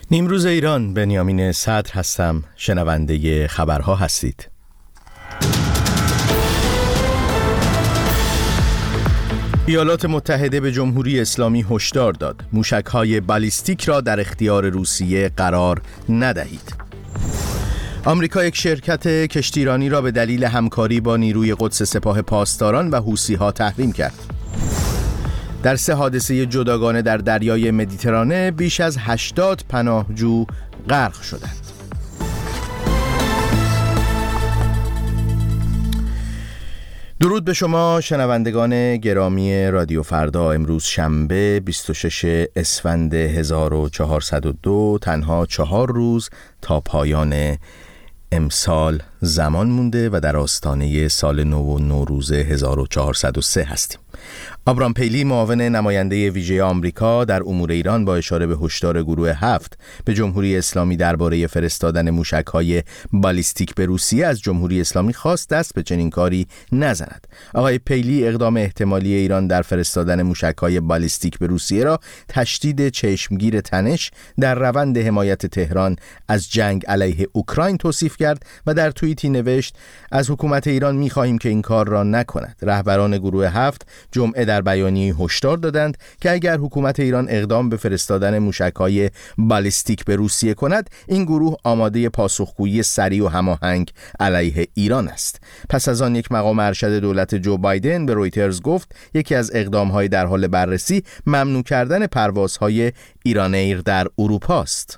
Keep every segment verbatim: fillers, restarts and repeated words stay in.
نیمروز ایران، بنیامین صدر هستم. شنونده خبرها هستید. ایالات متحده به جمهوری اسلامی هشدار داد موشک‌های بالیستیک را در اختیار روسیه قرار ندهید. آمریکا یک شرکت کشتیرانی را به دلیل همکاری با نیروی قدس سپاه پاسداران و حوثی‌ها تحریم کرد. در سه حادثه جداگانه در دریای مدیترانه بیش از هشتاد پناهجو غرق شدند. درود به شما شنوندگان گرامی رادیو فردا. امروز شنبه بیست و شش اسفند هزار و چهارصد و دو، تنها چهار روز تا پایان امسال زمان مونده و در آستانه سال نو و نوروز هزار و چهارصد و سه هستیم. آبرام پیلی، معاون نماینده ویژه آمریکا در امور ایران، با اشاره به هشدار گروه هفت به جمهوری اسلامی درباره فرستادن موشک‌های بالیستیک به روسیه، از جمهوری اسلامی خواست دست به چنین کاری نزند. آقای پیلی اقدام احتمالی ایران در فرستادن موشک‌های بالیستیک به روسیه را تشدید چشمگیر تنش در روند حمایت تهران از جنگ علیه اوکراین توصیف کرد و در توییتی نوشت: از حکومت ایران می‌خواهیم که این کار را نکند. رهبران گروه هفت جمعه در بیانیه هشدار دادند که اگر حکومت ایران اقدام به فرستادن موشک‌های بالیستیک به روسیه کند، این گروه آماده پاسخگویی سریع و هماهنگ علیه ایران است. پس از آن یک مقام ارشد دولت جو بایدن به رویترز گفت یکی از اقدام‌های در حال بررسی ممنوع کردن پروازهای ایران ایر در اروپا است.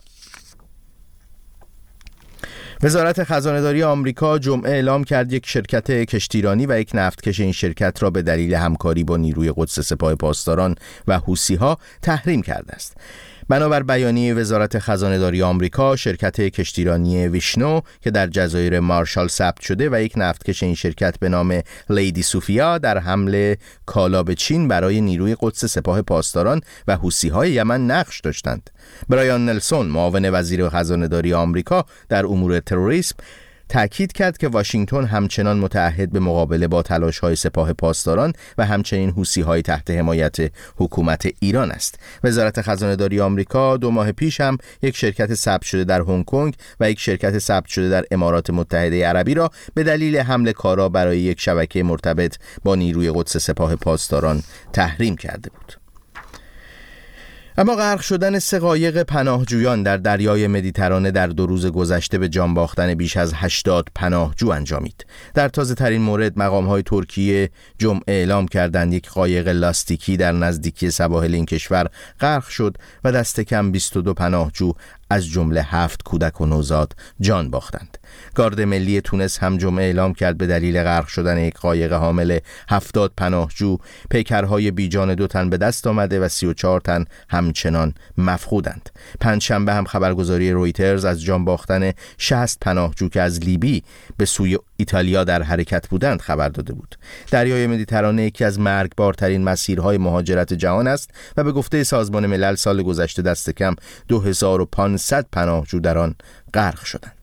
وزارت خزانه‌داری آمریکا جمعه اعلام کرد یک شرکت کشتیرانی و یک نفتکش این شرکت را به دلیل همکاری با نیروی قدس سپاه پاسداران و حوثی‌ها تحریم کرده است. بنابر بیانیه وزارت خزانه‌داری آمریکا، شرکت کشتیرانی ویشنو که در جزایر مارشال ثبت شده و یک نفتکش این شرکت به نام لیدی سوفیا در حمله کالا به چین برای نیروی قدس سپاه پاسداران و حوثی‌های یمن نقش داشتند. برایان نلسون، معاون وزیر خزانه‌داری آمریکا در امور تروریسم، تأکید کرد که واشنگتن همچنان متعهد به مقابله با تلاش‌های سپاه پاسداران و همچنین حوثی‌های تحت حمایت حکومت ایران است. وزارت خزانه‌داری آمریکا دو ماه پیش هم یک شرکت ثبت شده در هنگ کنگ و یک شرکت ثبت شده در امارات متحده عربی را به دلیل حمله کارا برای یک شبکه مرتبط با نیروی قدس سپاه پاسداران تحریم کرده بود. اما غرق شدن سه قایق پناهجویان در دریای مدیترانه در دو روز گذشته به جان باختن بیش از هشتاد پناهجو انجامید. در تازه ترین مورد، مقام‌های ترکیه جمعه اعلام کردند یک قایق لاستیکی در نزدیکی سواحل این کشور غرق شد و دست کم بیست و دو پناهجو از جمله هفت کودک و نوزاد جان باختند. گارد ملی تونس هم جمعه اعلام کرد به دلیل غرق شدن یک قایق حامل هفتاد پناهجو، پیکرهای بیجان دو تن به دست آمده و سی و چهار تن همچنان مفقودند. پنجشنبه هم خبرگزاری رویترز از جان باختن شصت پناهجو که از لیبی به سوی ایتالیا در حرکت بودند خبر داده بود. دریای مدیترانه یکی از مرگبارترین مسیرهای مهاجرت جهان است و به گفته سازمان ملل سال گذشته دست کم دو هزار و پانصد پناهجو در آن غرق شدند.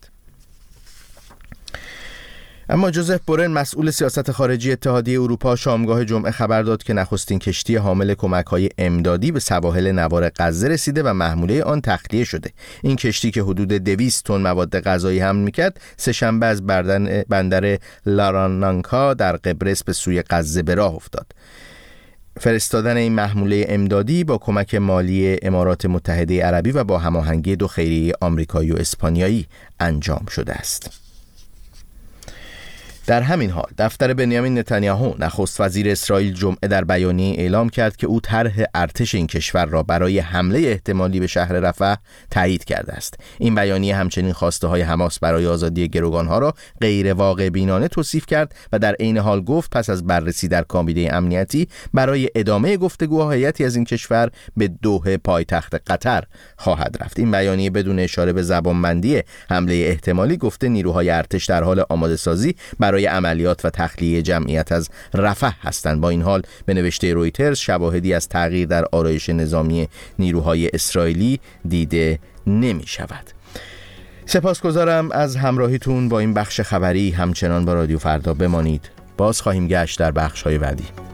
اما جوزف بورل، مسئول سیاست خارجی اتحادیه اروپا، شامگاه جمعه خبر داد که نخستین کشتی حامل کمک‌های امدادی به سواحل نوار غزه رسیده و محموله آن تخلیه شده. این کشتی که حدود دویست تن مواد غذایی حمل می‌کرد، سه‌شنبه از بندر لارانانکا در قبرس به سوی غزه به راه افتاد. فرستادن این محموله امدادی با کمک مالی امارات متحده عربی و با هماهنگی دو خیریه آمریکایی و اسپانیایی انجام شده است. در همین حال، دفتر بنیامین نتانیاهو، نخست وزیر اسرائیل، جمعه در بیانیه اعلام کرد که او طرح ارتش این کشور را برای حمله احتمالی به شهر رفح تایید کرده است. این بیانیه همچنین خواسته های حماس برای آزادی گروگانها را غیر واقع بینانه توصیف کرد و در عین حال گفت پس از بررسی در کابینه امنیتی برای ادامه گفتگوها هیئتی از این کشور به دوحه، پایتخت قطر، خواهد رفت. این بیانیه بدون اشاره به زبانبندی حمله احتمالی گفته نیروهای ارتش در حال آماده سازی برای عملیات و تخلیه جمعیت از رفح هستند. با این حال به نوشته رویترز شواهدی از تغییر در آرایش نظامی نیروهای اسرائیلی دیده نمی شود. سپاسگزارم از همراهیتون با این بخش خبری. همچنان با رادیو فردا بمانید. باز خواهیم گشت در بخش‌های بعدی.